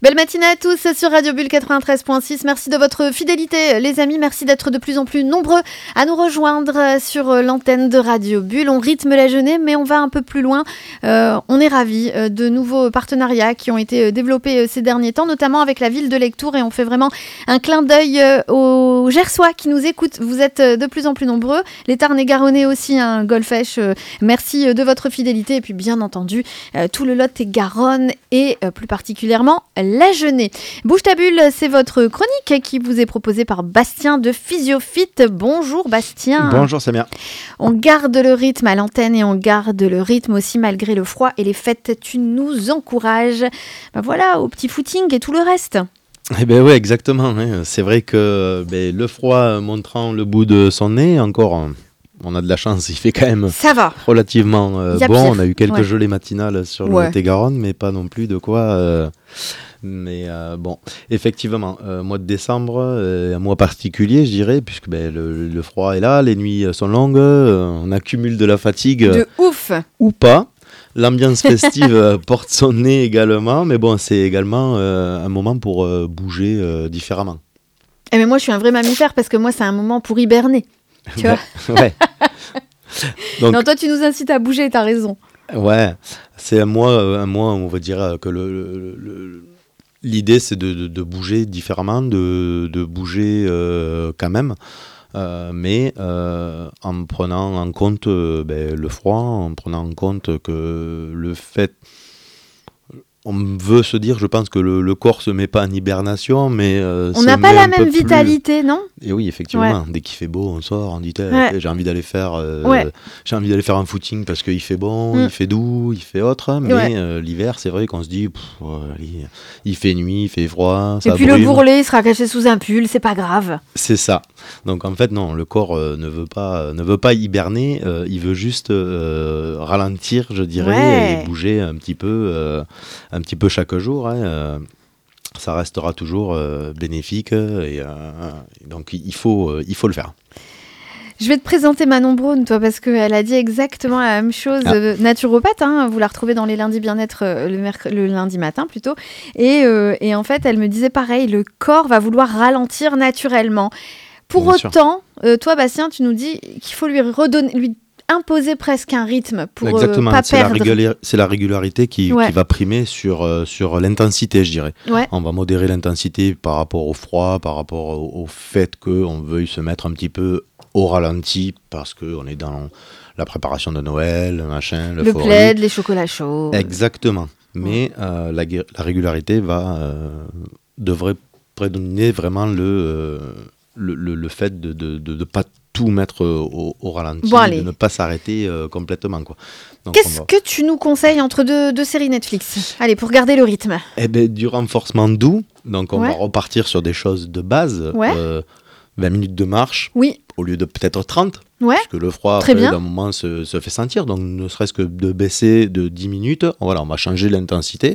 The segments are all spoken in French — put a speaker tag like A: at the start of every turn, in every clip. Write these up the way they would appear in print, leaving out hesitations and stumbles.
A: Belle matinée à tous sur Radio Bulle 93.6. Merci de votre fidélité, les amis. Merci d'être de plus en plus nombreux à nous rejoindre sur l'antenne de Radio Bulle. On rythme la journée, mais on va un peu plus loin. On est ravis de nouveaux partenariats qui ont été développés ces derniers temps, notamment avec la ville de Lectoure. Et on fait vraiment un clin d'œil aux Gersois qui nous écoutent. Vous êtes de plus en plus nombreux. Les Tarn-et-Garonnais aussi, Golfech. Merci de votre fidélité. Et puis, bien entendu, tout le Lot-et-Garonne et plus particulièrement la Genée. Bouge ta bulle, c'est votre chronique qui vous est proposée par Bastien de Physiofit. Bonjour Bastien.
B: Bonjour Samia.
A: On garde le rythme à l'antenne et on garde le rythme aussi malgré le froid et les fêtes. Tu nous encourages. Voilà, au petit footing et tout le reste.
B: Eh bien oui, exactement. C'est vrai que le froid montrant le bout de son nez, encore... On a de la chance, il fait quand même relativement bon.
A: Pire.
B: On a eu quelques gelées matinales sur le Lot-et-Garonne, mais pas non plus de quoi. Bon, effectivement, mois de décembre, un mois particulier, je dirais, puisque le froid est là, les nuits sont longues, on accumule de la fatigue.
A: De ouf.
B: Ou pas. L'ambiance festive porte son nez également, mais bon, c'est également un moment pour bouger différemment.
A: Mais moi, je suis un vrai mammifère parce que moi, c'est un moment pour hiberner. Tu vois.
B: Ouais. Donc,
A: non, toi, tu nous incites à bouger, t'as raison.
B: Ouais, c'est un mois, on va dire que l'idée, c'est de bouger différemment, de bouger quand même, mais en prenant en compte le froid, en prenant en compte que le fait... On veut se dire, je pense que le corps se met pas en hibernation, mais
A: on n'a pas la même vitalité, non ?
B: Et oui, effectivement. Dès qu'il fait beau, on sort, on dit j'ai envie d'aller faire, un footing parce qu'il fait bon, il fait doux, il fait autre. Mais l'hiver, c'est vrai qu'on se dit, il fait nuit, il fait froid.
A: Et puis le bourrelet sera caché sous un pull, c'est pas grave.
B: C'est ça. Donc en fait, non, le corps ne veut pas hiberner, il veut juste ralentir, je dirais, et bouger un petit peu chaque jour. Ça restera toujours bénéfique et donc il faut le faire.
A: Je vais te présenter Manon Braun, toi, parce qu'elle a dit exactement la même chose. Naturopathe, vous la retrouvez dans les lundis bien-être le lundi matin plutôt. Et en fait, elle me disait pareil, le corps va vouloir ralentir naturellement. Pour autant, toi, Bastien, tu nous dis qu'il faut lui imposer presque un rythme pour pas perdre.
B: C'est la régularité qui va primer sur l'intensité, je dirais.
A: Ouais.
B: On va modérer l'intensité par rapport au froid, par rapport au fait qu'on veuille se mettre un petit peu au ralenti parce qu'on est dans la préparation de Noël,
A: le plaid, les chocolats chauds.
B: Exactement. Mais la régularité devrait prédominer vraiment le fait de ne pas tout mettre au ralenti, de ne pas s'arrêter complètement, quoi. Donc,
A: qu'est-ce que tu nous conseilles entre deux séries Netflix ? Allez, pour garder le rythme.
B: Du renforcement doux. Donc, on va repartir sur des choses de base. 20 minutes de marche au lieu de peut-être 30. Parce que le froid, d'un moment, se fait sentir. Donc, ne serait-ce que de baisser de 10 minutes. On va changer l'intensité.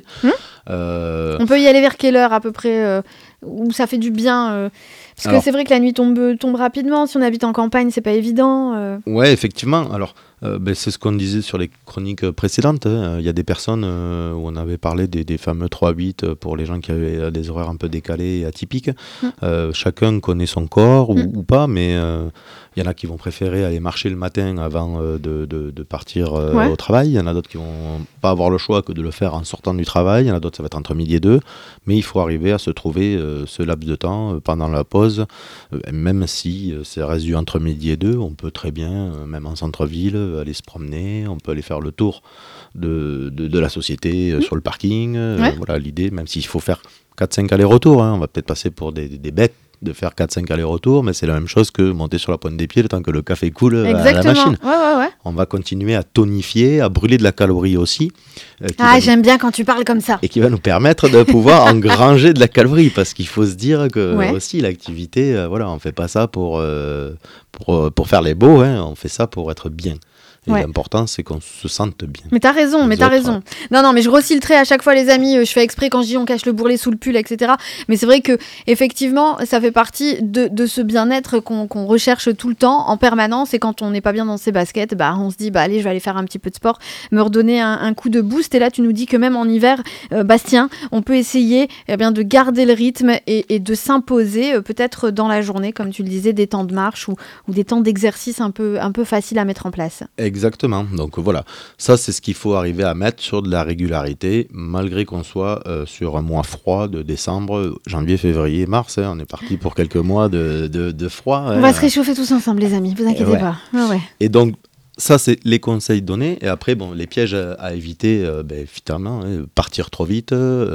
A: On peut y aller vers quelle heure à peu près où ça fait du bien parce que c'est vrai que la nuit tombe rapidement. Si on habite en campagne, c'est pas évident.
B: Ouais, effectivement. Alors, c'est ce qu'on disait sur les chroniques précédentes. Il y a des personnes où on avait parlé des fameux 3-8 pour les gens qui avaient des horaires un peu décalés et atypiques. Chacun connaît son corps ou pas, mais il y en a qui vont préférer aller marcher le matin avant de partir au travail. Il y en a d'autres qui vont pas avoir le choix que de le faire en sortant du travail. Il y en a d'autres, ça va être entre midi et 2. Mais il faut arriver à se trouver ce laps de temps pendant la pause. Même si c'est reste entre midi et 2, on peut très bien, même en centre-ville, aller se promener. On peut aller faire le tour de la société sur le parking. Voilà l'idée, même s'il faut faire 4-5 allers-retours. On va peut-être passer pour des bêtes de faire 4-5 allers-retours, mais c'est la même chose que monter sur la pointe des pieds le temps que le café coule à la machine. On va continuer à tonifier, à brûler de la calorie aussi.
A: J'aime bien quand tu parles comme ça.
B: Et qui va nous permettre de pouvoir engranger de la calorie, parce qu'il faut se dire que aussi l'activité, on ne fait pas ça pour faire les beaux, on fait ça pour être bien. Et l'important, c'est qu'on se sente bien.
A: Mais t'as raison, Non, mais je grossis le trait à chaque fois, les amis. Je fais exprès quand je dis on cache le bourrelet sous le pull, etc. Mais c'est vrai que effectivement, ça fait partie de ce bien-être qu'on recherche tout le temps, en permanence. Et quand on n'est pas bien dans ses baskets, on se dit, allez, je vais aller faire un petit peu de sport, me redonner un coup de boost. Et là, tu nous dis que même en hiver, Bastien, on peut essayer de garder le rythme et de s'imposer, peut-être dans la journée, comme tu le disais, des temps de marche ou des temps d'exercice un peu faciles à mettre en place.
B: Exactement. Donc voilà, ça c'est ce qu'il faut arriver à mettre sur de la régularité, malgré qu'on soit sur un mois froid de décembre, janvier, février, mars. On est parti pour quelques mois de froid.
A: On va se réchauffer tous ensemble, les amis, vous inquiétez pas. Ouais.
B: Et donc, ça, c'est les conseils donnés. Et après, les pièges à éviter, finalement, partir trop vite.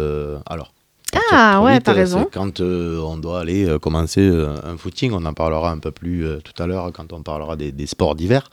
A: T'as raison.
B: Quand on doit aller commencer un footing, on en parlera un peu plus tout à l'heure quand on parlera des sports d'hiver.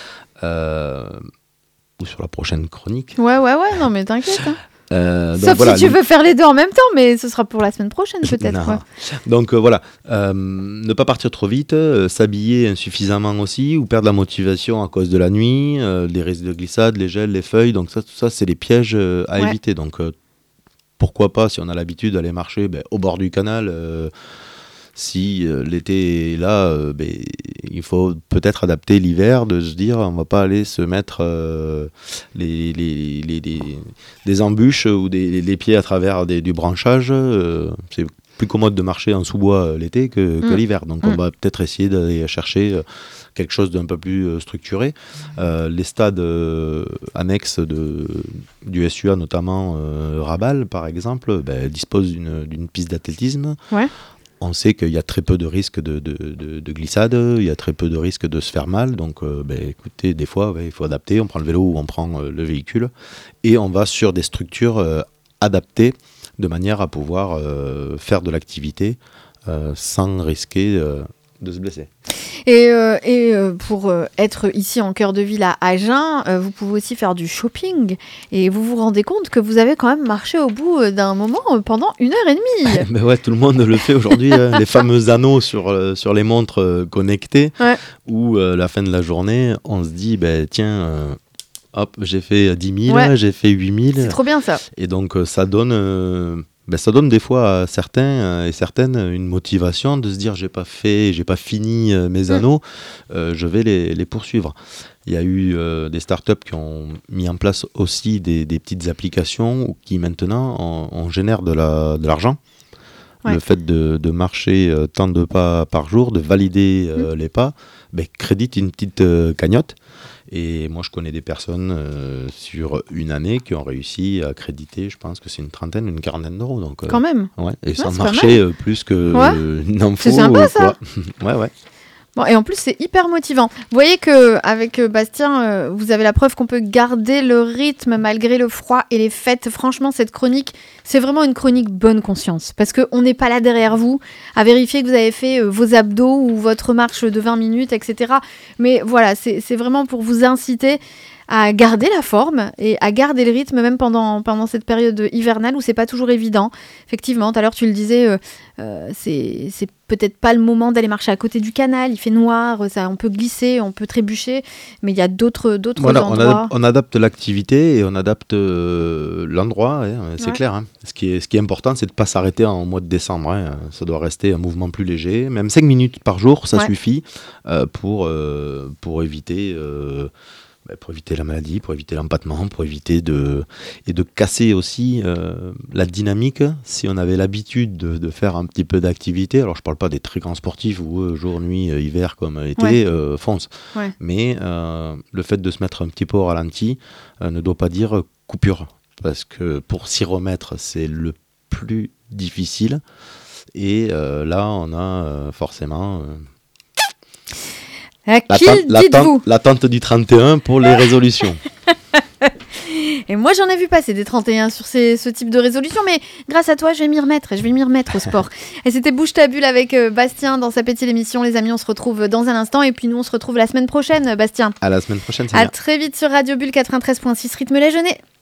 B: Ou sur la prochaine chronique.
A: Ouais, non mais t'inquiète. Sauf si tu veux faire les deux en même temps, mais ce sera pour la semaine prochaine peut-être. Ouais.
B: Donc ne pas partir trop vite, s'habiller insuffisamment aussi, ou perdre la motivation à cause de la nuit, les risques de glissade, les gels, les feuilles, donc tout ça c'est les pièges à éviter. Donc pourquoi pas, si on a l'habitude d'aller marcher au bord du canal, si l'été est là, il faut peut-être adapter l'hiver, de se dire on va pas aller se mettre des embûches ou les pieds à travers du branchage. C'est plus commode de marcher en sous-bois l'été que l'hiver. Donc on va peut-être essayer d'aller chercher quelque chose d'un peu plus structuré. Les stades annexes du SUA, notamment Rabal par exemple, disposent d'une piste d'athlétisme. Ouais. On sait qu'il y a très peu de risques de glissade, il y a très peu de risques de se faire mal. Donc, écoutez, des fois, il faut adapter. On prend le vélo ou on prend le véhicule. Et on va sur des structures adaptées de manière à pouvoir faire de l'activité sans risquer de se blesser.
A: Et pour être ici en cœur de ville à Agen, vous pouvez aussi faire du shopping et vous vous rendez compte que vous avez quand même marché au bout d'un moment pendant 1h30.
B: Mais ouais, tout le monde le fait aujourd'hui, les fameux anneaux sur les montres connectées, où la fin de la journée, on se dit, hop, j'ai fait 10 000, j'ai fait 8 000.
A: C'est trop bien ça.
B: Et donc ça donne des fois à certains et certaines une motivation de se dire j'ai pas fini mes anneaux, je vais les poursuivre. Il y a eu des startups qui ont mis en place aussi des petites applications qui maintenant on génère de l'argent. Ouais. Le fait de marcher tant de pas par jour, de valider les pas, crédite une petite cagnotte. Et moi, je connais des personnes sur une année qui ont réussi à créditer, je pense que c'est une quarantaine d'euros. Donc,
A: quand même.
B: Ouais, et sans marcher plus que n'en faut.
A: C'est sympa ça.
B: Ouais.
A: Bon, et en plus, c'est hyper motivant. Vous voyez qu'avec Bastien, vous avez la preuve qu'on peut garder le rythme malgré le froid et les fêtes. Franchement, cette chronique, c'est vraiment une chronique bonne conscience. Parce qu'on n'est pas là derrière vous à vérifier que vous avez fait vos abdos ou votre marche de 20 minutes, etc. Mais voilà, c'est vraiment pour vous inciter à garder la forme et à garder le rythme même pendant cette période hivernale où c'est pas toujours évident. Effectivement, tout à l'heure tu le disais, c'est peut-être pas le moment d'aller marcher à côté du canal, il fait noir, on peut glisser, on peut trébucher, mais il y a d'autres endroits.
B: On adapte l'activité et on adapte l'endroit, c'est clair. Hein. Ce qui est important, c'est de pas s'arrêter en mois de décembre. Hein. Ça doit rester un mouvement plus léger, même 5 minutes par jour, ça suffit pour éviter... pour éviter la maladie, pour éviter l'empattement, pour éviter de casser aussi la dynamique. Si on avait l'habitude de faire un petit peu d'activité, alors je ne parle pas des très grands sportifs où jour, nuit, hiver comme été, fonce. Ouais. Mais le fait de se mettre un petit peu au ralenti ne doit pas dire coupure. Parce que pour s'y remettre, c'est le plus difficile. Et là, on a forcément... L'attente du 31 pour les résolutions.
A: Et moi, j'en ai vu passer des 31 sur ce type de résolution, mais grâce à toi, je vais m'y remettre au sport. Et c'était Bouge ta bulle avec Bastien dans sa petite émission. Les amis, on se retrouve dans un instant. Et puis nous, on se retrouve la semaine prochaine, Bastien.
B: À la semaine prochaine, Samia.
A: À très vite sur Radio Bulle 93.6, rythme la journée.